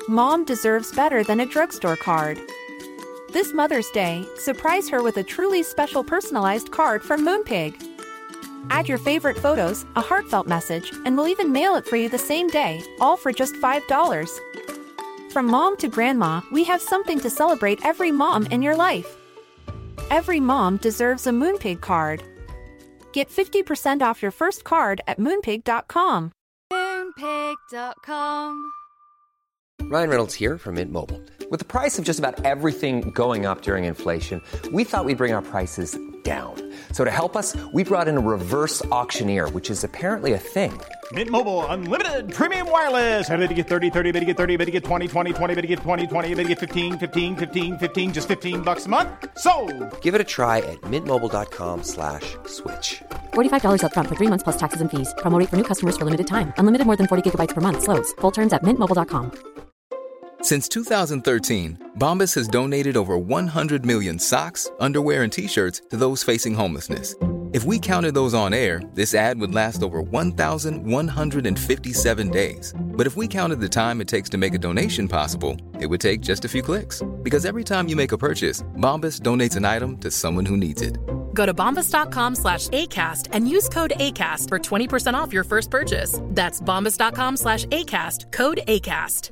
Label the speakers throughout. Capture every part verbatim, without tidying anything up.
Speaker 1: Mom deserves better than a drugstore card. This Mother's Day, surprise her with a truly special personalized card from Moonpig. Add your favorite photos, a heartfelt message, and we'll even mail it for you the same day, all for just five dollars. From mom to grandma, we have something to celebrate every mom in your life. Every mom deserves a Moonpig card. Get fifty percent off your first card at moonpig dot com.
Speaker 2: moonpig dot com.
Speaker 3: Ryan Reynolds here from Mint Mobile. With the price of just about everything going up during inflation, we thought we'd bring our prices down. So to help us, we brought in a reverse auctioneer, which is apparently a thing.
Speaker 4: Mint Mobile Unlimited Premium Wireless. How to get thirty, thirty, how to get thirty, how to get twenty, twenty, twenty, how to get twenty, twenty, how to get fifteen, fifteen, fifteen, fifteen, just fifteen bucks a month? Sold!
Speaker 3: Give it a try at mintmobile.com slash switch.
Speaker 5: forty-five dollars up front for three months plus taxes and fees. Promo rate for new customers for limited time. Unlimited more than forty gigabytes per month. Slows full terms at mint mobile dot com.
Speaker 6: Since two thousand thirteen, Bombas has donated over one hundred million socks, underwear, and T-shirts to those facing homelessness. If we counted those on air, this ad would last over one thousand one hundred fifty-seven days. But if we counted the time it takes to make a donation possible, it would take just a few clicks. Because every time you make a purchase, Bombas donates an item to someone who needs it.
Speaker 7: Go to bombas.com slash ACAST and use code ACAST for twenty percent off your first purchase. That's bombas.com slash ACAST, code ACAST.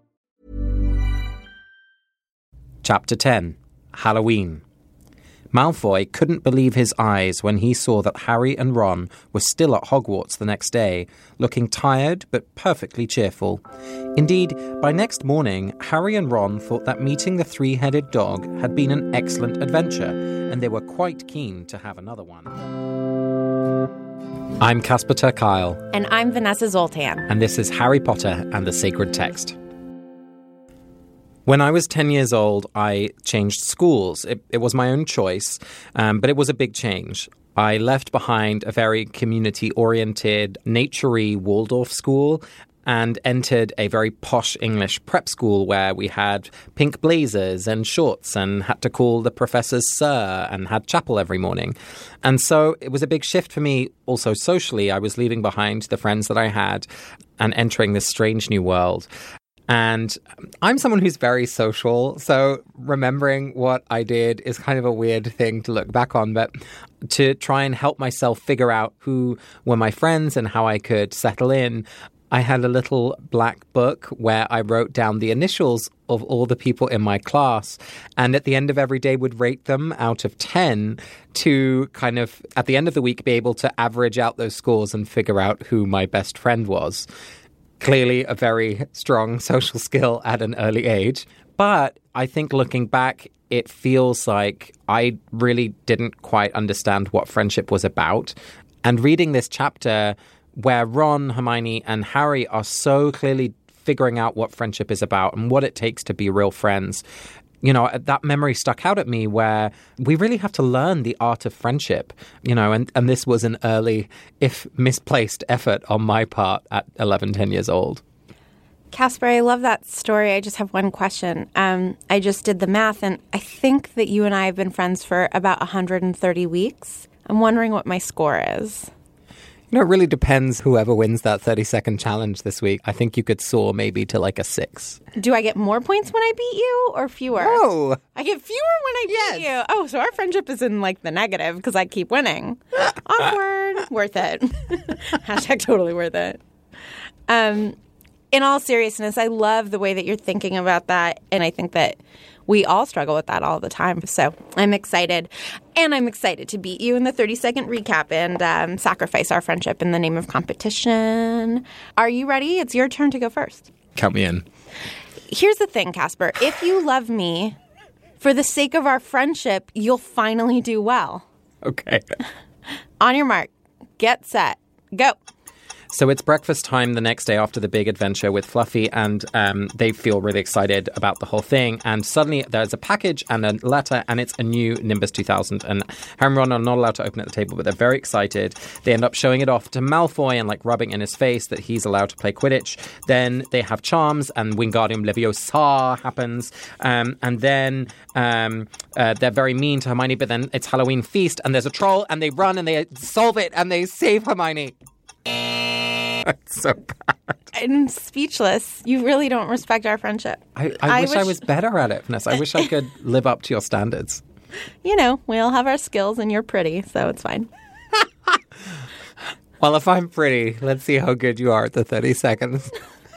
Speaker 8: Chapter ten. Halloween. Malfoy couldn't believe his eyes when he saw that Harry and Ron were still at Hogwarts the next day, looking tired but perfectly cheerful. Indeed, by next morning, Harry and Ron thought that meeting the three-headed dog had been an excellent adventure, and they were quite keen to have another one. I'm Casper ter Kuile.
Speaker 9: And I'm Vanessa Zoltan.
Speaker 8: And this is Harry Potter and the Sacred Text. When I was ten years old, I changed schools. It, it was my own choice, um, but it was a big change. I left behind a very community-oriented, nature-y Waldorf school and entered a very posh English prep school where we had pink blazers and shorts and had to call the professors sir and had chapel every morning. And so it was a big shift for me also socially. I was leaving behind the friends that I had and entering this strange new world. And I'm someone who's very social, so remembering what I did is kind of a weird thing to look back on. But to try and help myself figure out who were my friends and how I could settle in, I had a little black book where I wrote down the initials of all the people in my class, and at the end of every day would rate them out of ten to kind of, at the end of the week, be able to average out those scores and figure out who my best friend was. Clearly a very strong social skill at an early age. But I think looking back, it feels like I really didn't quite understand what friendship was about. And reading this chapter where Ron, Hermione, and Harry are so clearly figuring out what friendship is about and what it takes to be real friends, you know, that memory stuck out at me where we really have to learn the art of friendship, you know, and, and this was an early, if misplaced, effort on my part at eleven, ten years old.
Speaker 9: Casper, I love that story. I just have one question. Um, I just did the math, and I think that you and I have been friends for about one hundred thirty weeks. I'm wondering what my score is.
Speaker 8: You know, it really depends whoever wins that thirty-second challenge this week. I think you could soar maybe to like a six.
Speaker 9: Do I get more points when I beat you or fewer?
Speaker 8: No.
Speaker 9: I get fewer when I beat yes. you. Oh, so our friendship is in like the negative because I keep winning. Awkward. Worth it. Hashtag totally worth it. Um, in all seriousness, I love the way that you're thinking about that. And I think that we all struggle with that all the time. So I'm excited. And I'm excited to beat you in the thirty-second recap and um, sacrifice our friendship in the name of competition. Are you ready? It's your turn to go first.
Speaker 8: Count me in.
Speaker 9: Here's the thing, Casper. If you love me, for the sake of our friendship, you'll finally do well.
Speaker 8: Okay.
Speaker 9: On your mark. Get set. Go.
Speaker 8: So it's breakfast time the next day after the big adventure with Fluffy, and um, they feel really excited about the whole thing. And suddenly there's a package and a letter, and it's a new Nimbus two thousand. And Harry and Ron are not allowed to open at the table, but they're very excited. They end up showing it off to Malfoy and like rubbing in his face that he's allowed to play Quidditch. Then they have charms, and Wingardium Leviosa happens. Um, and then um, uh, they're very mean to Hermione, but then it's Halloween feast, and there's a troll, and they run, and they solve it, and they save Hermione. It's so bad.
Speaker 9: I'm speechless. You really don't respect our friendship.
Speaker 8: I, I, I wish, wish I was better at it, Vanessa. I wish I could live up to your standards.
Speaker 9: You know, we all have our skills and you're pretty, so it's fine.
Speaker 8: Well, if I'm pretty, let's see how good you are at the thirty seconds.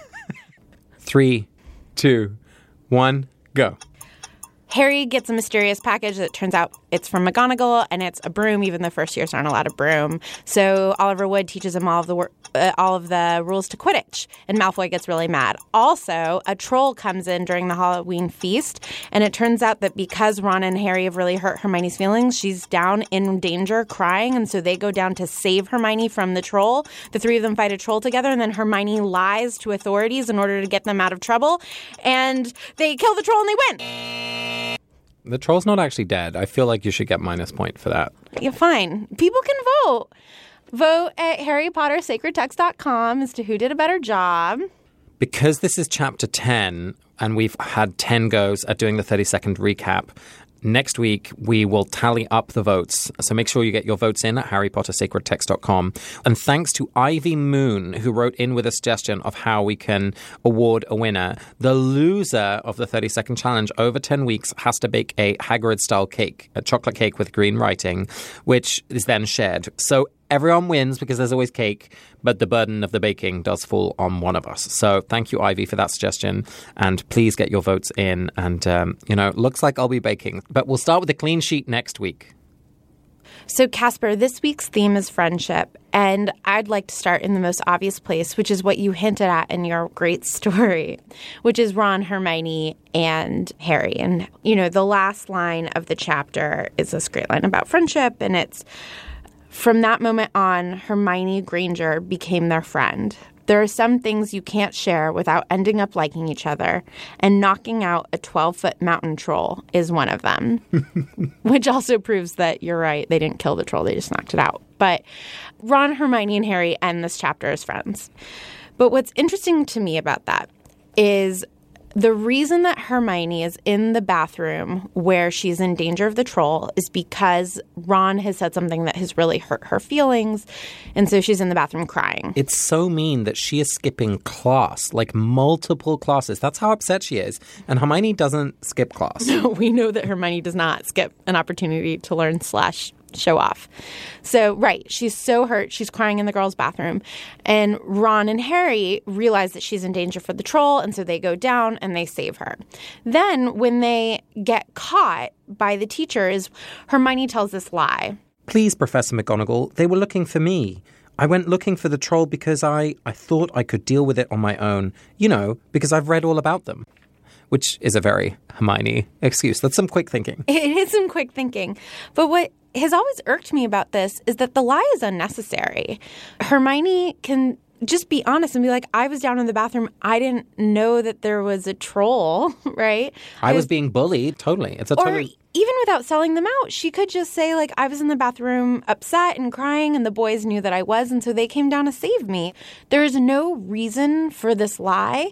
Speaker 8: Three, two, one, go.
Speaker 9: Harry gets a mysterious package that turns out it's from McGonagall, and it's a broom, even though first years aren't allowed a broom. So Oliver Wood teaches him all of the wor- uh, all of the rules to Quidditch, and Malfoy gets really mad. Also, a troll comes in during the Halloween feast, and it turns out that because Ron and Harry have really hurt Hermione's feelings, she's down in danger, crying, and so they go down to save Hermione from the troll. The three of them fight a troll together, and then Hermione lies to authorities in order to get them out of trouble, and they kill the troll and they win.
Speaker 8: The troll's not actually dead. I feel like you should get minus point for that.
Speaker 9: Yeah, fine. People can vote. Vote at harry potter sacred text dot com as to who did a better job.
Speaker 8: Because this is chapter ten, and we've had ten goes at doing the thirty-second recap, next week we will tally up the votes. So make sure you get your votes in at harry potter sacred text dot com. And thanks to Ivy Moon, who wrote in with a suggestion of how we can award a winner. The loser of the thirty-second challenge over ten weeks has to bake a Hagrid-style cake, a chocolate cake with green writing, which is then shared. So everyone wins because there's always cake, but the burden of the baking does fall on one of us. So thank you, Ivy, for that suggestion. And please get your votes in. And, um, you know, looks like I'll be baking. But we'll start with a clean sheet next week.
Speaker 9: So, Casper, this week's theme is friendship. And I'd like to start in the most obvious place, which is what you hinted at in your great story, which is Ron, Hermione, and Harry. And, you know, the last line of the chapter is this great line about friendship. And it's, from that moment on, Hermione Granger became their friend. There are some things you can't share without ending up liking each other, and knocking out a twelve-foot mountain troll is one of them, which also proves that you're right. They didn't kill the troll. They just knocked it out. But Ron, Hermione, and Harry end this chapter as friends. But what's interesting to me about that is the reason that Hermione is in the bathroom where she's in danger of the troll is because Ron has said something that has really hurt her feelings, and so she's in the bathroom crying.
Speaker 8: It's so mean that she is skipping class, like multiple classes. That's how upset she is. And Hermione doesn't skip class.
Speaker 9: No, we know that Hermione does not skip an opportunity to learn slash show off. So, right, she's so hurt. She's crying in the girls' bathroom. And Ron and Harry realize that she's in danger for the troll, and so they go down and they save her. Then, when they get caught by the teachers, Hermione tells this lie.
Speaker 8: Please, Professor McGonagall, they were looking for me. I went looking for the troll because I, I thought I could deal with it on my own. You know, because I've read all about them. Which is a very Hermione excuse. That's some quick thinking.
Speaker 9: It is some quick thinking. But what has always irked me about this is that the lie is unnecessary. Hermione can just be honest and be like, I was down in the bathroom. I didn't know that there was a troll, right?
Speaker 8: I, I was, was being bullied. Totally. It's a
Speaker 9: or
Speaker 8: totally...
Speaker 9: even without selling them out, she could just say, like, I was in the bathroom upset and crying, and the boys knew that I was, and so they came down to save me. There is no reason for this lie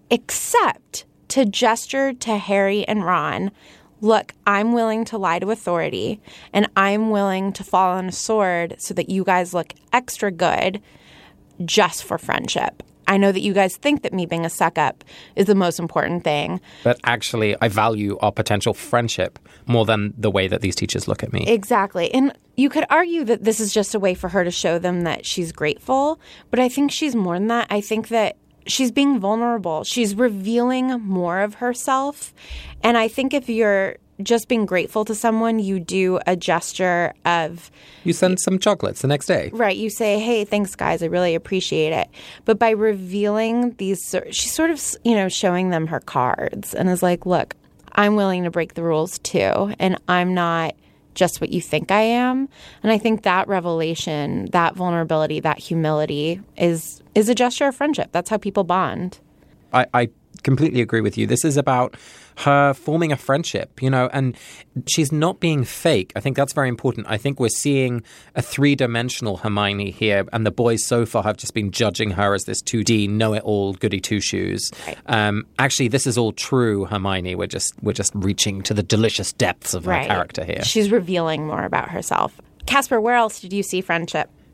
Speaker 9: except to gesture to Harry and Ron, look, I'm willing to lie to authority, and I'm willing to fall on a sword so that you guys look extra good just for friendship. I know that you guys think that me being a suck-up is the most important thing.
Speaker 8: But actually, I value our potential friendship more than the way that these teachers look at me.
Speaker 9: Exactly. And you could argue that this is just a way for her to show them that she's grateful, but I think she's more than that. I think that she's being vulnerable. She's revealing more of herself. And I think if you're just being grateful to someone, you do a gesture of...
Speaker 8: You send some chocolates the next day.
Speaker 9: Right. You say, hey, thanks, guys. I really appreciate it. But by revealing these... She's sort of, you know, showing them her cards and is like, look, I'm willing to break the rules too. And I'm not just what you think I am. And I think that revelation, that vulnerability, that humility is is a gesture of friendship. That's how people bond.
Speaker 8: I, I completely agree with you. This is about her forming a friendship, you know, and she's not being fake. I think that's very important. I think we're seeing a three-dimensional Hermione here, and the boys so far have just been judging her as this two D know-it-all goody two-shoes. Right. Um, actually, this is all true Hermione. We're just we're just reaching to the delicious depths of
Speaker 9: right.
Speaker 8: her character here.
Speaker 9: She's revealing more about herself. Casper, where else did you see friendship?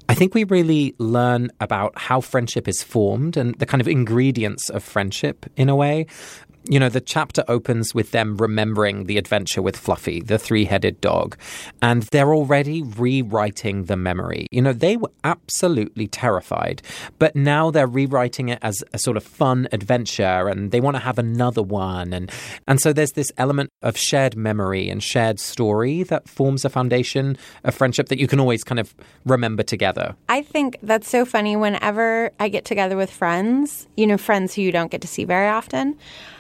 Speaker 8: I think we really learn about how friendship is formed and the kind of ingredients of friendship in a way. You know, the chapter opens with them remembering the adventure with Fluffy, the three-headed dog, and they're already rewriting the memory. You know, they were absolutely terrified, but now they're rewriting it as a sort of fun adventure, and they want to have another one. And, and so there's this element of shared memory and shared story that forms a foundation of friendship that you can always kind of remember together.
Speaker 9: I think that's so funny. Whenever I get together with friends, you know, friends who you don't get to see very often,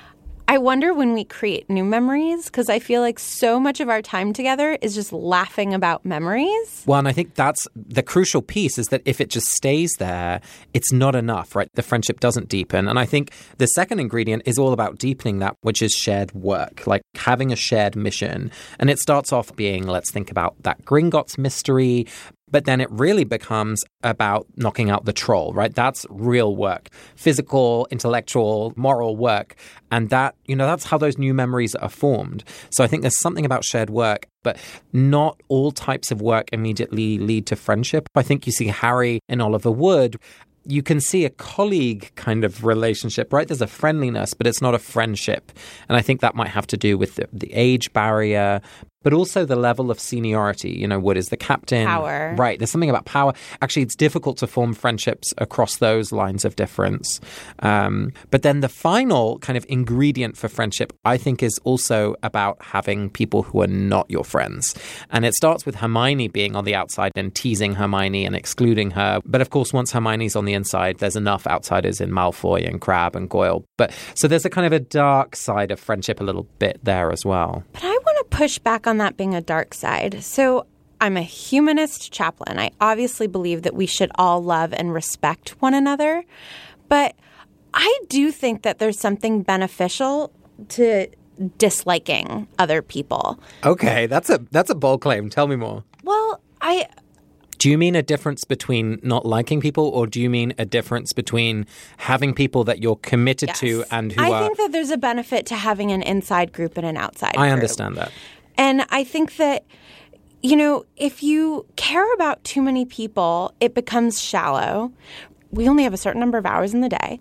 Speaker 9: I wonder when we create new memories, because I feel like so much of our time together is just laughing about memories.
Speaker 8: Well, and I think that's the crucial piece, is that if it just stays there, it's not enough, right? The friendship doesn't deepen. And I think the second ingredient is all about deepening that, which is shared work, like having a shared mission. And it starts off being, let's think about that Gringotts mystery. But then it really becomes about knocking out the troll, right? That's real work, physical, intellectual, moral work. And that, you know, that's how those new memories are formed. So I think there's something about shared work, but not all types of work immediately lead to friendship. I think you see Harry and Oliver Wood. You can see a colleague kind of relationship, right? There's a friendliness, but it's not a friendship. And I think that might have to do with the, the age barrier, but also the level of seniority. You know, Wood is the captain.
Speaker 9: Power.
Speaker 8: Right. There's something about power. Actually, it's difficult to form friendships across those lines of difference. Um, but then the final kind of ingredient for friendship, I think, is also about having people who are not your friends. And it starts with Hermione being on the outside and teasing Hermione and excluding her. But of course, once Hermione's on the inside, there's enough outsiders in Malfoy and Crabbe and Goyle. But so there's a kind of a dark side of friendship a little bit there as well.
Speaker 9: But I want to push back on that being a dark side. So I'm a humanist chaplain. I obviously believe that we should all love and respect one another. But I do think that there's something beneficial to disliking other people.
Speaker 8: Okay, that's a that's a bold claim. Tell me more.
Speaker 9: Well, I...
Speaker 8: Do you mean a difference between not liking people, or do you mean a difference between having people that you're committed
Speaker 9: yes.
Speaker 8: to and who
Speaker 9: I
Speaker 8: are...
Speaker 9: I think that there's a benefit to having an inside group and an outside
Speaker 8: I
Speaker 9: group.
Speaker 8: understand that.
Speaker 9: And I think that, you know, if you care about too many people, it becomes shallow. We only have a certain number of hours in the day.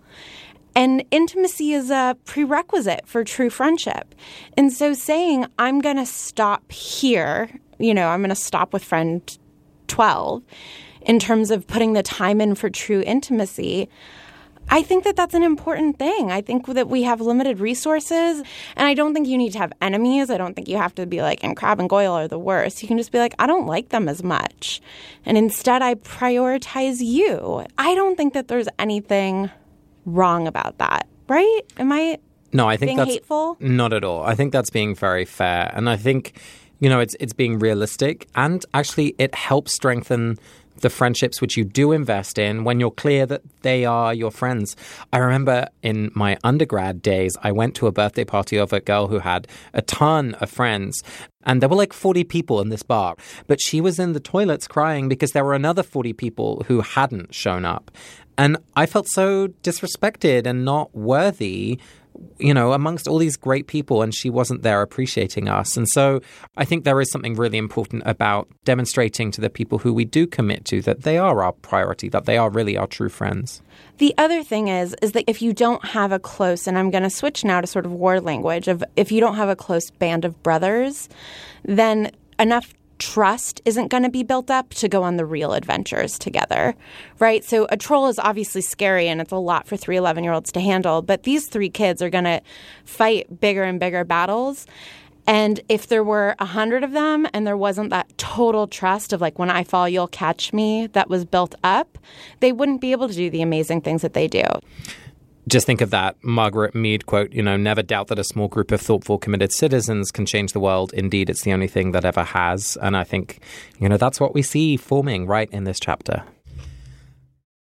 Speaker 9: And intimacy is a prerequisite for true friendship. And so saying, I'm going to stop here, you know, I'm going to stop with friend twelve in terms of putting the time in for true intimacy, I think that that's an important thing. I think that we have limited resources, and I don't think you need to have enemies. I don't think you have to be like, and Crabbe and Goyle are the worst. You can just be like, I don't like them as much. And instead, I prioritize you. I don't think that there's anything wrong about that, right? Am I
Speaker 8: no, I think
Speaker 9: being
Speaker 8: that's
Speaker 9: hateful?
Speaker 8: Not at all. I think that's being very fair. And I think, you know, it's it's being realistic, and actually it helps strengthen the friendships which you do invest in when you're clear that they are your friends. I remember in my undergrad days, I went to a birthday party of a girl who had a ton of friends, and there were like forty people in this bar. But she was in the toilets crying because there were another forty people who hadn't shown up. And I felt so disrespected and not worthy, you know, amongst all these great people, and she wasn't there appreciating us. And so I think there is something really important about demonstrating to the people who we do commit to that they are our priority, that they are really our true friends.
Speaker 9: The other thing is, is that if you don't have a close, and I'm going to switch now to sort of war language, of if you don't have a close band of brothers, then enough trust isn't going to be built up to go on the real adventures together, right? So a troll is obviously scary, and it's a lot for three eleven-year-olds to handle, but these three kids are going to fight bigger and bigger battles. And if there were a hundred of them and there wasn't that total trust of like, when I fall, you'll catch me, that was built up, they wouldn't be able to do the amazing things that they do.
Speaker 8: Just think of that Margaret Mead quote, you know, never doubt that a small group of thoughtful, committed citizens can change the world. Indeed, it's the only thing that ever has. And I think, you know, that's what we see forming right in this chapter.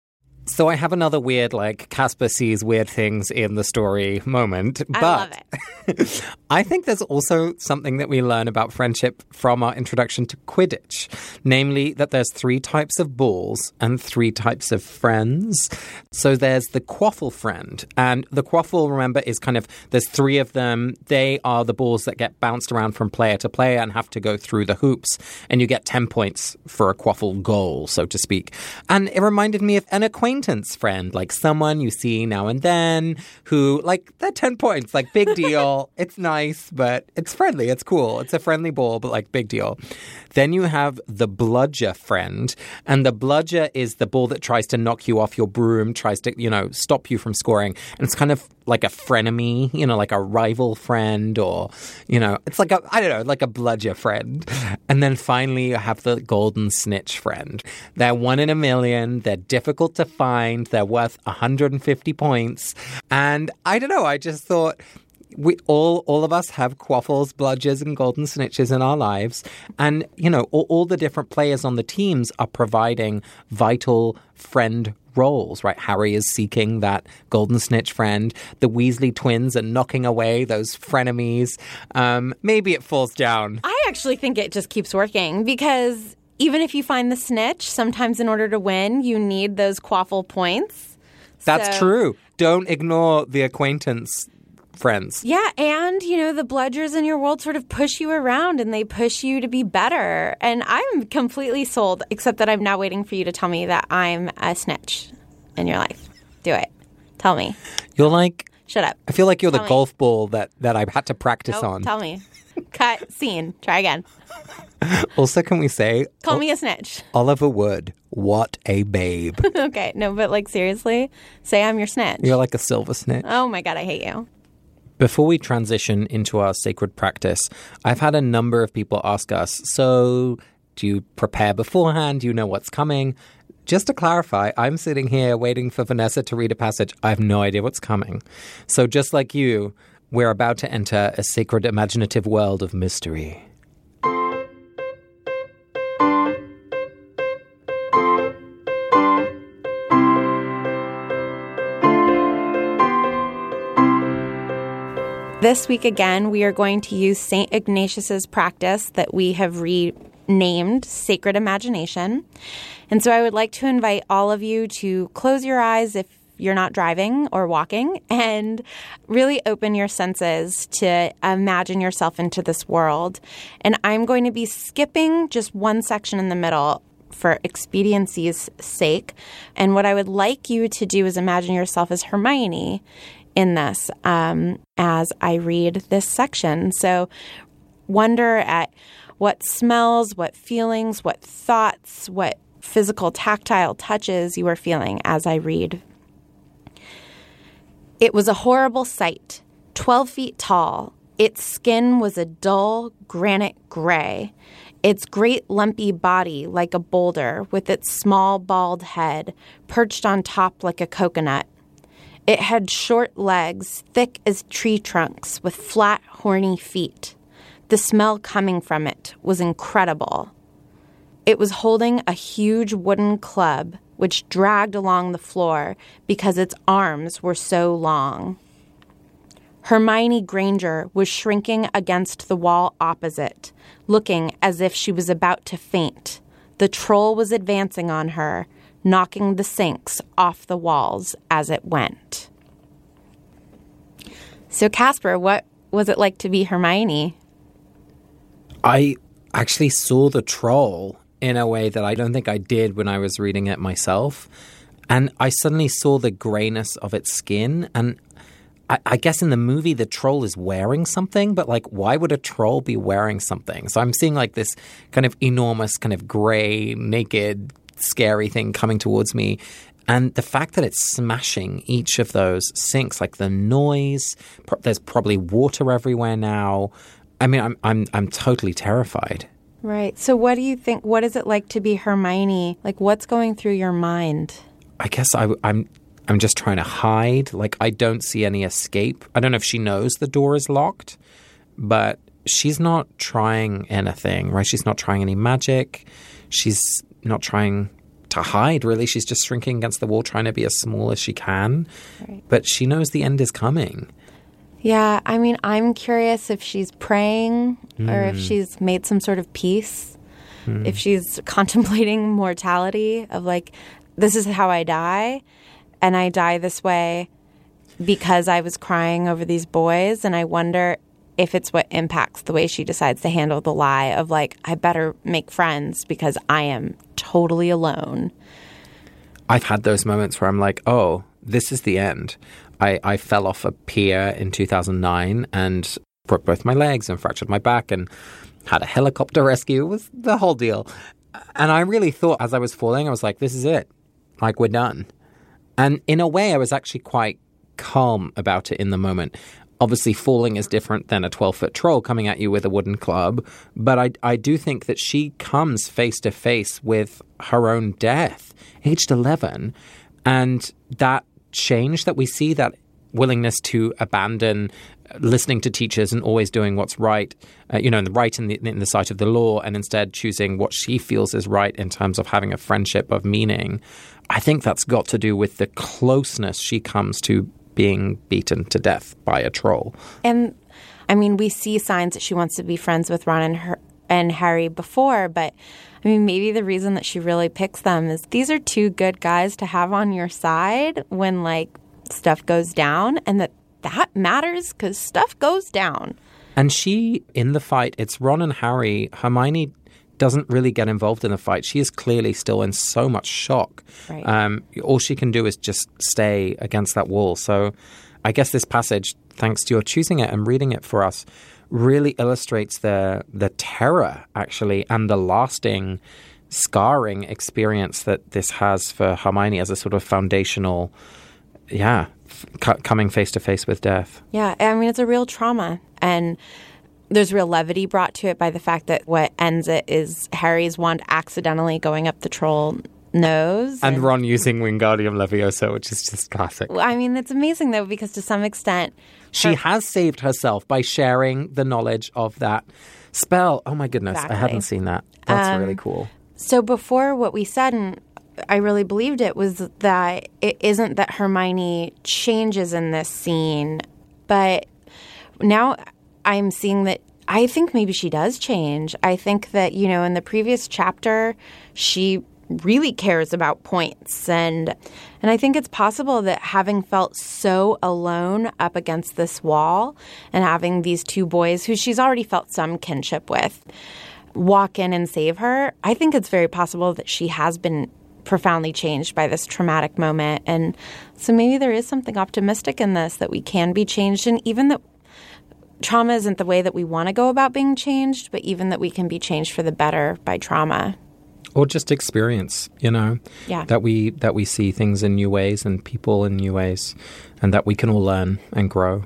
Speaker 8: So I have another weird, like, Casper sees weird things in the story moment. But
Speaker 9: I love
Speaker 8: it. I think there's also something that we learn about friendship from our introduction to Quidditch. Namely, that there's three types of balls and three types of friends. So there's the quaffle friend. And the quaffle, remember, is kind of, there's three of them. They are the balls that get bounced around from player to player and have to go through the hoops. And you get ten points for a quaffle goal, so to speak. And it reminded me of an acquaintance friend, like someone you see now and then who, like, they're ten points, like, big deal. It's nice, but it's friendly. It's cool. It's a friendly ball, but, like, big deal. Then you have the bludger friend, and the bludger is the ball that tries to knock you off your broom, tries to, you know, stop you from scoring. And it's kind of like a frenemy, you know, like a rival friend, or, you know, it's like a, I don't know, like a bludger friend. And then finally you have the golden snitch friend. They're one in a million. They're difficult to find. They're worth one hundred fifty points. And I don't know, I just thought, we all all of us have quaffles, bludgers, and golden snitches in our lives. And, you know, all, all the different players on the teams are providing vital friend roles, right? Harry is seeking that golden snitch friend. The Weasley twins are knocking away those frenemies. Um, maybe it falls down.
Speaker 9: I actually think it just keeps working because even if you find the snitch, sometimes in order to win, you need those quaffle points.
Speaker 8: That's
Speaker 9: so,
Speaker 8: true. Don't ignore the acquaintance friends.
Speaker 9: Yeah, and, you know, the bludgers in your world sort of push you around and they push you to be better. And I'm completely sold, except that I'm now waiting for you to tell me that I'm a snitch in your life. Do it. Tell me.
Speaker 8: You're like...
Speaker 9: Shut up.
Speaker 8: I feel like you're
Speaker 9: tell
Speaker 8: the
Speaker 9: me.
Speaker 8: golf ball that, that I had to practice
Speaker 9: nope,
Speaker 8: on.
Speaker 9: Tell me. Cut. Scene. Try again.
Speaker 8: Also, can we say...
Speaker 9: Call
Speaker 8: o-
Speaker 9: me a snitch.
Speaker 8: Oliver Wood. What a babe.
Speaker 9: Okay. No, but like seriously, say I'm your snitch.
Speaker 8: You're like a silver snitch.
Speaker 9: Oh my God, I hate you.
Speaker 8: Before we transition into our sacred practice, I've had a number of people ask us, so do you prepare beforehand? Do you know what's coming? Just to clarify, I'm sitting here waiting for Vanessa to read a passage. I have no idea what's coming. So just like you, we're about to enter a sacred imaginative world of mystery.
Speaker 9: This week, again, we are going to use Saint Ignatius's practice that we have renamed Sacred Imagination. And so I would like to invite all of you to close your eyes if you're not driving or walking and really open your senses to imagine yourself into this world. And I'm going to be skipping just one section in the middle for expediency's sake. And what I would like you to do is imagine yourself as Hermione in this um, as I read this section. So wonder at what smells, what feelings, what thoughts, what physical tactile touches you are feeling as I read. It was a horrible sight, twelve feet tall. Its skin was a dull granite gray. Its great lumpy body like a boulder with its small bald head perched on top like a coconut. It had short legs, thick as tree trunks, with flat, horny feet. The smell coming from it was incredible. It was holding a huge wooden club, which dragged along the floor because its arms were so long. Hermione Granger was shrinking against the wall opposite, looking as if she was about to faint. The troll was advancing on her, knocking the sinks off the walls as it went. So, Casper, what was it like to be Hermione?
Speaker 8: I actually saw the troll in a way that I don't think I did when I was reading it myself. And I suddenly saw the grayness of its skin. And I, I guess in the movie, the troll is wearing something. But, like, why would a troll be wearing something? So I'm seeing, like, this kind of enormous, kind of gray, naked, scary thing coming towards me. And the fact that it's smashing each of those sinks, like the noise, pro- there's probably water everywhere now. I mean, I'm I'm I'm totally terrified.
Speaker 9: Right. So what do you think, what is it like to be Hermione? Like, what's going through your mind?
Speaker 8: I guess I, I'm I'm just trying to hide. Like, I don't see any escape. I don't know if she knows the door is locked, but she's not trying anything, right? She's not trying any magic. She's not trying to hide, really. She's just shrinking against the wall, trying to be as small as she can.
Speaker 9: Right.
Speaker 8: But she knows the end is coming.
Speaker 9: Yeah, I mean, I'm curious if she's praying mm. or if she's made some sort of peace, mm. if she's contemplating mortality of like, this is how I die, and I die this way because I was crying over these boys, and I wonder if it's what impacts the way she decides to handle the lie of like, I better make friends because I am totally alone.
Speaker 8: I've had those moments where I'm like, oh, this is the end. I, I fell off a pier in two thousand nine and broke both my legs and fractured my back and had a helicopter rescue. It was the whole deal. And I really thought as I was falling, I was like, this is it. Like, we're done. And in a way, I was actually quite calm about it in the moment. Obviously, falling is different than a twelve-foot troll coming at you with a wooden club. But I, I do think that she comes face to face with her own death, aged eleven. And that change that we see, that willingness to abandon listening to teachers and always doing what's right, uh, you know, in the right in the, in the sight of the law, and instead choosing what she feels is right in terms of having a friendship of meaning. I think that's got to do with the closeness she comes to being beaten to death by a troll.
Speaker 9: And, I mean, we see signs that she wants to be friends with Ron and, her, and Harry before, but, I mean, maybe the reason that she really picks them is these are two good guys to have on your side when, like, stuff goes down, and that that matters because stuff goes down.
Speaker 8: And she, in the fight, it's Ron and Harry. Hermione doesn't really get involved in the fight. She is clearly still in so much shock.
Speaker 9: Right.
Speaker 8: Um, all she can do is just stay against that wall. So I guess this passage, thanks to your choosing it and reading it for us, really illustrates the the terror, actually, and the lasting scarring experience that this has for Hermione as a sort of foundational, yeah, f- coming face to face with death.
Speaker 9: Yeah, I mean, it's a real trauma. And there's real levity brought to it by the fact that what ends it is Harry's wand accidentally going up the troll nose.
Speaker 8: And, and Ron using Wingardium Leviosa, which is just classic.
Speaker 9: I mean, it's amazing, though, because to some extent...
Speaker 8: She her- has saved herself by sharing the knowledge of that spell. Oh, my goodness.
Speaker 9: Exactly.
Speaker 8: I hadn't seen that. That's
Speaker 9: um,
Speaker 8: really cool.
Speaker 9: So before, what we said, and I really believed it, was that it isn't that Hermione changes in this scene, but now I'm seeing that I think maybe she does change. I think that, you know, in the previous chapter, she really cares about points. And and I think it's possible that having felt so alone up against this wall and having these two boys who she's already felt some kinship with walk in and save her, I think it's very possible that she has been profoundly changed by this traumatic moment. And so maybe there is something optimistic in this, that we can be changed, and even that trauma isn't the way that we want to go about being changed, but even that we can be changed for the better by trauma.
Speaker 8: Or just experience, you know,
Speaker 9: yeah.
Speaker 8: that we that we see things in new ways and people in new ways, and that we can all learn and grow.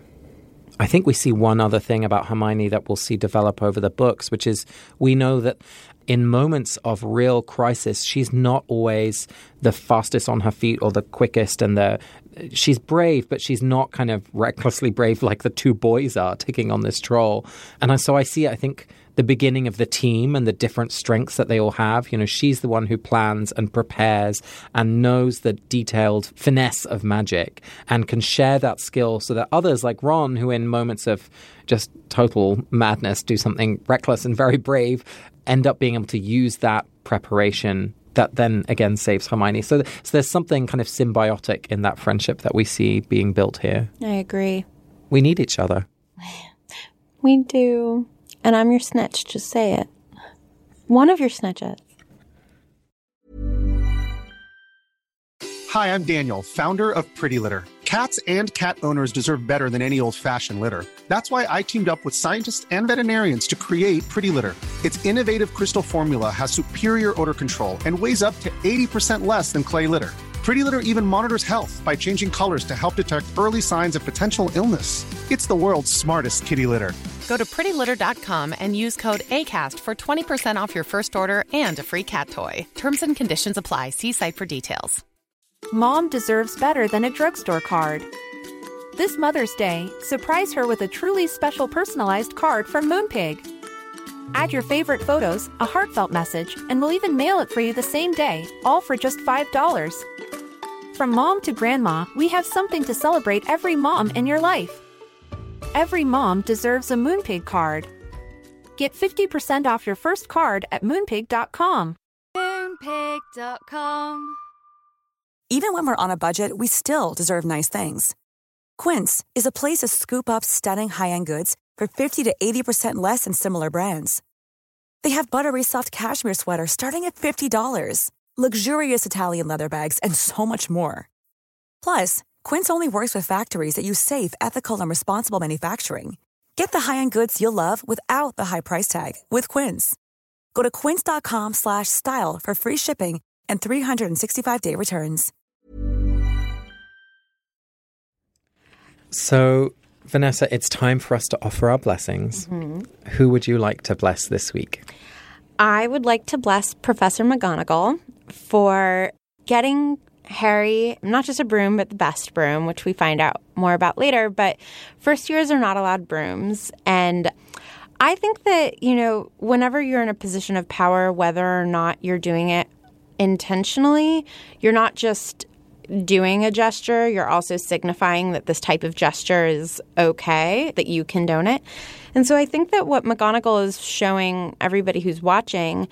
Speaker 8: I think we see one other thing about Hermione that we'll see develop over the books, which is we know that in moments of real crisis, she's not always the fastest on her feet or the quickest, and the she's brave, but she's not kind of recklessly brave like the two boys are taking on this troll. And I, so I see, I think, the beginning of the team and the different strengths that they all have. You know, she's the one who plans and prepares and knows the detailed finesse of magic and can share that skill so that others like Ron, who in moments of just total madness do something reckless and very brave, end up being able to use that preparation that then again saves Hermione. So, so there's something kind of symbiotic in that friendship that we see being built here.
Speaker 9: I agree.
Speaker 8: We need each other.
Speaker 9: We do. And I'm your snitch, just say it. One of your snitches.
Speaker 10: Hi, I'm Daniel, founder of Pretty Litter. Cats and cat owners deserve better than any old-fashioned litter. That's why I teamed up with scientists and veterinarians to create Pretty Litter. Its innovative crystal formula has superior odor control and weighs up to eighty percent less than clay litter. Pretty Litter even monitors health by changing colors to help detect early signs of potential illness. It's the world's smartest kitty litter.
Speaker 11: Go to pretty litter dot com and use code ACAST for twenty percent off your first order and a free cat toy. Terms and conditions apply. See site for details.
Speaker 1: Mom deserves better than a drugstore card. This Mother's Day, surprise her with a truly special personalized card from Moonpig. Add your favorite photos, a heartfelt message, and we'll even mail it for you the same day, all for just five dollars. From mom to grandma, we have something to celebrate every mom in your life. Every mom deserves a Moonpig card. Get fifty percent off your first card at moonpig dot com.
Speaker 2: Moonpig dot com.
Speaker 12: Even when we're on a budget, we still deserve nice things. Quince is a place to scoop up stunning high-end goods for fifty to eighty percent less than similar brands. They have buttery soft cashmere sweaters starting at fifty dollars, luxurious Italian leather bags, and so much more. Plus, Quince only works with factories that use safe, ethical, and responsible manufacturing. Get the high-end goods you'll love without the high price tag with Quince. Go to quince dot com slash style for free shipping and three sixty-five day returns.
Speaker 8: So, Vanessa, it's time for us to offer our blessings.
Speaker 9: Mm-hmm.
Speaker 8: Who would you like to bless this week?
Speaker 9: I would like to bless Professor McGonagall for getting Harry not just a broom, but the best broom, which we find out more about later. But first years are not allowed brooms. And I think that, you know, whenever you're in a position of power, whether or not you're doing it intentionally, you're not just doing a gesture, you're also signifying that this type of gesture is okay, that you condone it. And so I think that what McGonagall is showing everybody who's watching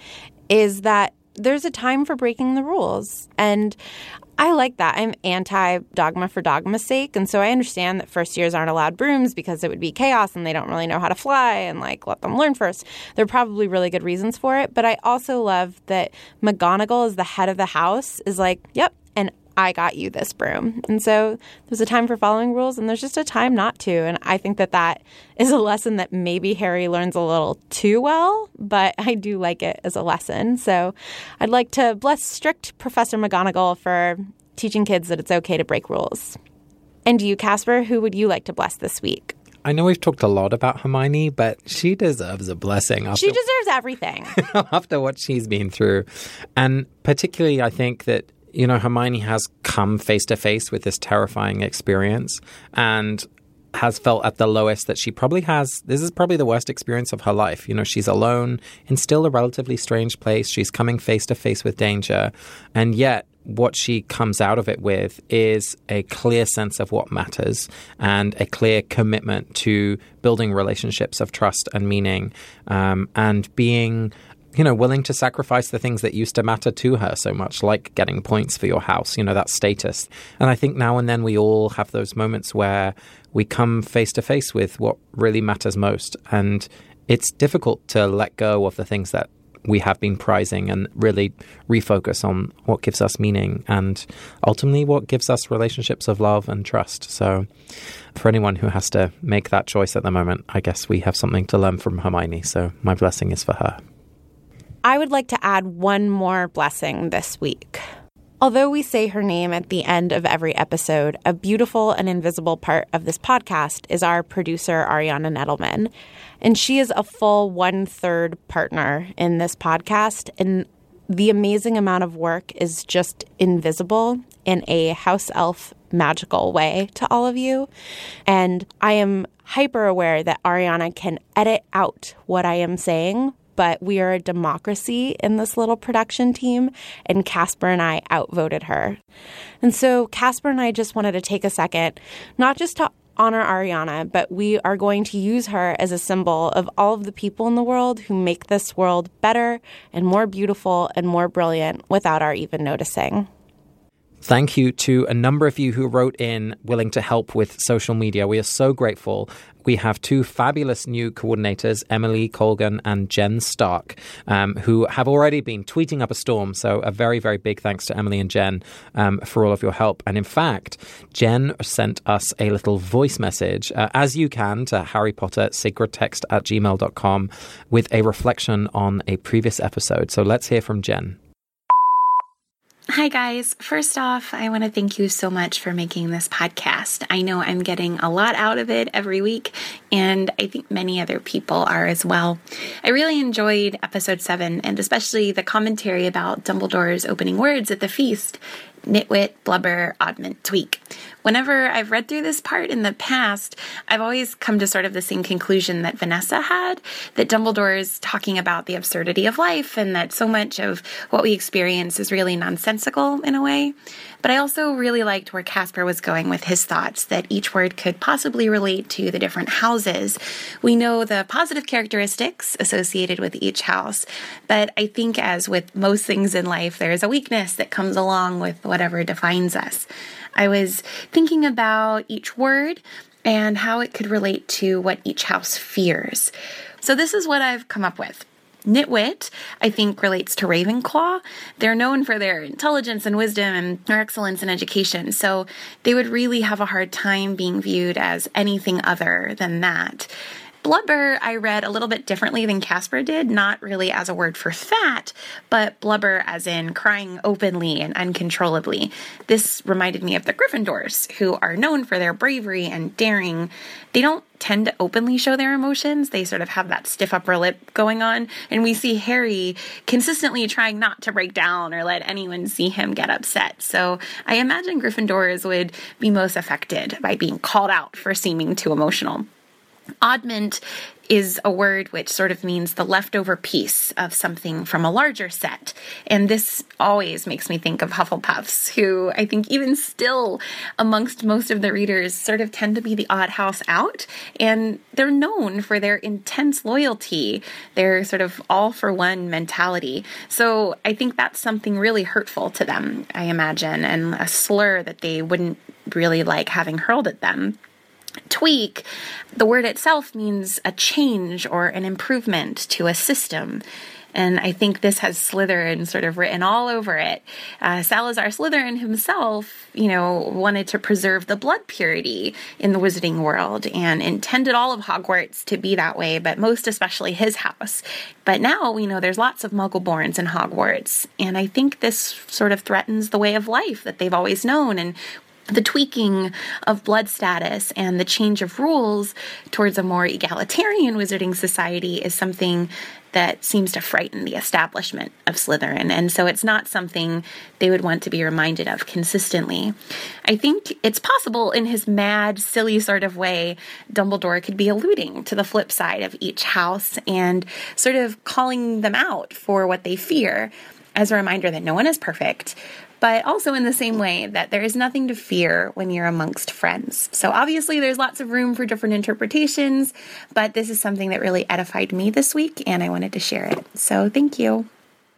Speaker 9: is that there's a time for breaking the rules. And I like that. I'm anti-dogma for dogma's sake. And so I understand that first years aren't allowed brooms because it would be chaos and they don't really know how to fly and, like, let them learn first. There are probably really good reasons for it. But I also love that McGonagall, as the head of the house, is like, yep, and I got you this broom. And so there's a time for following rules and there's just a time not to. And I think that that is a lesson that maybe Harry learns a little too well, but I do like it as a lesson. So I'd like to bless strict Professor McGonagall for teaching kids that it's okay to break rules. And you, Casper, who would you like to bless this week?
Speaker 8: I know we've talked a lot about Hermione, but she deserves a blessing. After,
Speaker 9: she deserves everything.
Speaker 8: after what she's been through. And particularly, I think that you know, Hermione has come face to face with this terrifying experience and has felt at the lowest that she probably has. This is probably the worst experience of her life. You know, she's alone in still a relatively strange place. She's coming face to face with danger. And yet what she comes out of it with is a clear sense of what matters and a clear commitment to building relationships of trust and meaning, um, and being you know, willing to sacrifice the things that used to matter to her so much, like getting points for your house, you know, that status. And I think now and then we all have those moments where we come face to face with what really matters most. And it's difficult to let go of the things that we have been prizing and really refocus on what gives us meaning and ultimately what gives us relationships of love and trust. So for anyone who has to make that choice at the moment, I guess we have something to learn from Hermione. So my blessing is for her.
Speaker 9: I would like to add one more blessing this week. Although we say her name at the end of every episode, a beautiful and invisible part of this podcast is our producer, Ariana Nettleman. And she is a full one-third partner in this podcast. And the amazing amount of work is just invisible in a house elf magical way to all of you. And I am hyper aware that Ariana can edit out what I am saying, but we are a democracy in this little production team, and Casper and I outvoted her. And so Casper and I just wanted to take a second, not just to honor Ariana, but we are going to use her as a symbol of all of the people in the world who make this world better and more beautiful and more brilliant without our even noticing.
Speaker 8: Thank you to a number of you who wrote in willing to help with social media. We are so grateful. We have two fabulous new coordinators, Emily Colgan and Jen Stark, um, who have already been tweeting up a storm. So a very, very big thanks to Emily and Jen um, for all of your help. And in fact, Jen sent us a little voice message, uh, as you can, to Harry Potter sacred text at gmail dot com with a reflection on a previous episode. So let's hear from Jen.
Speaker 13: Hi, guys. First off, I want to thank you so much for making this podcast. I know I'm getting a lot out of it every week, and I think many other people are as well. I really enjoyed episode seven, and especially the commentary about Dumbledore's opening words at the feast, nitwit, blubber, oddment, tweak. whenever I've read through this part in the past, I've always come to sort of the same conclusion that Vanessa had, that Dumbledore is talking about the absurdity of life and that so much of what we experience is really nonsensical in a way. But I also really liked where Casper was going with his thoughts, that each word could possibly relate to the different houses. We know the positive characteristics associated with each house, but I think as with most things in life, there is a weakness that comes along with whatever defines us. I was thinking about each word and how it could relate to what each house fears. So this is what I've come up with. Nitwit, I think, relates to Ravenclaw. They're known for their intelligence and wisdom and their excellence in education, so they would really have a hard time being viewed as anything other than that. Blubber, I read a little bit differently than Casper did, not really as a word for fat, but blubber as in crying openly and uncontrollably. This reminded me of the Gryffindors, who are known for their bravery and daring. They don't tend to openly show their emotions. They sort of have that stiff upper lip going on, and we see Harry consistently trying not to break down or let anyone see him get upset. So I imagine Gryffindors would be most affected by being called out for seeming too emotional. Oddment is a word which sort of means the leftover piece of something from a larger set. And this always makes me think of Hufflepuffs, who I think even still amongst most of the readers sort of tend to be the odd house out. And they're known for their intense loyalty, their sort of all-for-one mentality. So I think that's something really hurtful to them, I imagine, and a slur that they wouldn't really like having hurled at them. Tweak, the word itself means a change or an improvement to a system. And I think this has Slytherin sort of written all over it. Uh, Salazar Slytherin himself, you know, wanted to preserve the blood purity in the wizarding world and intended all of Hogwarts to be that way, but most especially his house. But now we know there's lots of Muggleborns in Hogwarts. And I think this sort of threatens the way of life that they've always known. And the tweaking of blood status and the change of rules towards a more egalitarian wizarding society is something that seems to frighten the establishment of Slytherin, and so it's not something they would want to be reminded of consistently. I think it's possible in his mad, silly sort of way, Dumbledore could be alluding to the flip side of each house and sort of calling them out for what they fear as a reminder that no one is perfect, but also in the same way that there is nothing to fear when you're amongst friends. So obviously there's lots of room for different interpretations, but this is something that really edified me this week, and I wanted to share it. So thank you.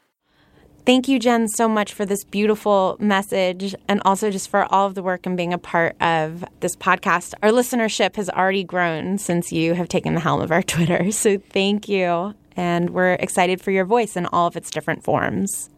Speaker 9: Thank you, Jen, so much for this beautiful message, and also just for all of the work and being a part of this podcast. Our listenership has already grown since you have taken the helm of our Twitter, so thank you. And we're excited for your voice in all of its different forms.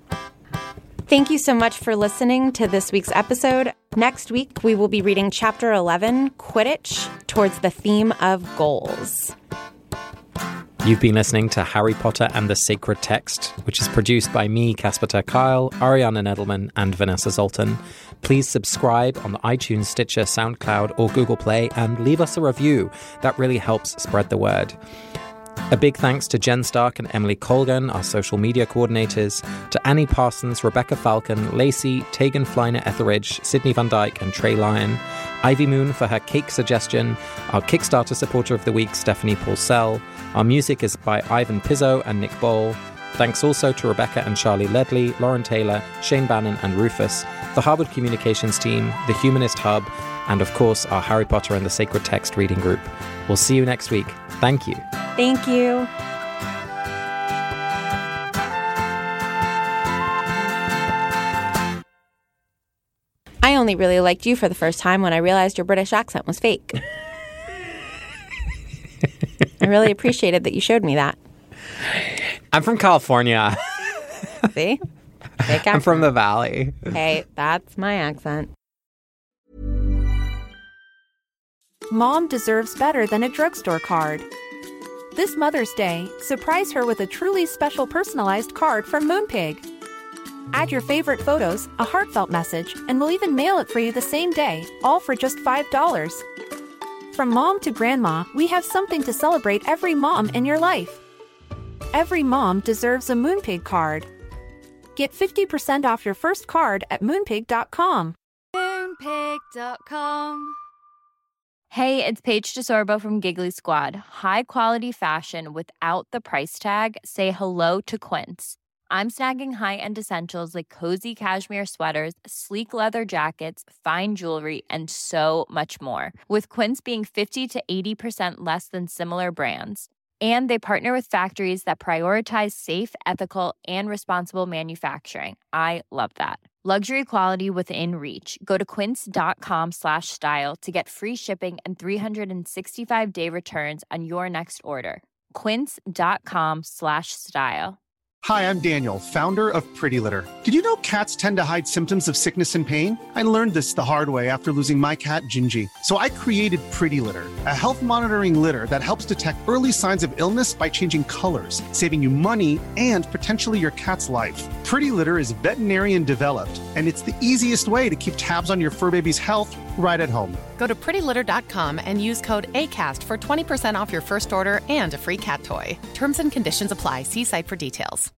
Speaker 9: Thank you so much for listening to this week's episode. Next week, we will be reading Chapter eleven, Quidditch, towards the theme of goals.
Speaker 8: You've been listening to Harry Potter and the Sacred Text, which is produced by me, Casper ter Kuile, Ariana Nedelman, and Vanessa Zoltan. Please subscribe on the iTunes, Stitcher, SoundCloud, or Google Play, and leave us a review. That really helps spread the word. A big thanks to Jen Stark and Emily Colgan, our social media coordinators, to Annie Parsons, Rebecca Falcon, Lacey, Tegan Flyner Etheridge, Sydney Van Dyke, and Trey Lyon, Ivy Moon for her cake suggestion, our Kickstarter supporter of the week, Stephanie Paulsell. Our music is by Ivan Pizzo and Nick Bowl. Thanks also to Rebecca and Charlie Ledley, Lauren Taylor, Shane Bannon, and Rufus, the Harvard Communications team, the Humanist Hub, and of course our Harry Potter and the Sacred Text reading group. We'll see you next week. Thank you.
Speaker 9: Thank you. I only really liked you for the first time when I realized your British accent was fake. I really appreciated that you showed me that.
Speaker 8: I'm from California.
Speaker 9: See? Fake
Speaker 8: I'm from the Valley.
Speaker 9: Hey, that's my accent.
Speaker 1: Mom deserves better than a drugstore card. This Mother's Day, surprise her with a truly special personalized card from Moonpig. Add your favorite photos, a heartfelt message, and we'll even mail it for you the same day, all for just five dollars. From mom to grandma, we have something to celebrate every mom in your life. Every mom deserves a Moonpig card. Get fifty percent off your first card at moonpig dot com.
Speaker 2: Moonpig. moonpig dot com.
Speaker 14: Hey, it's Paige DeSorbo from Giggly Squad. High quality fashion without the price tag. Say hello to Quince. I'm snagging high-end essentials like cozy cashmere sweaters, sleek leather jackets, fine jewelry, and so much more. With Quince being fifty to eighty percent less than similar brands. And they partner with factories that prioritize safe, ethical, and responsible manufacturing. I love that. Luxury quality within reach. Go to quince.com slash style to get free shipping and three sixty-five day returns on your next order. Quince.com slash style.
Speaker 10: Hi, I'm Daniel, founder of Pretty Litter. Did you know cats tend to hide symptoms of sickness and pain? I learned this the hard way after losing my cat, Gingy. So I created Pretty Litter, a health monitoring litter that helps detect early signs of illness by changing colors, saving you money and potentially your cat's life. Pretty Litter is veterinarian developed, and it's the easiest way to keep tabs on your fur baby's health right at home.
Speaker 11: Go to pretty litter dot com and use code ACAST for twenty percent off your first order and a free cat toy. Terms and conditions apply. See site for details.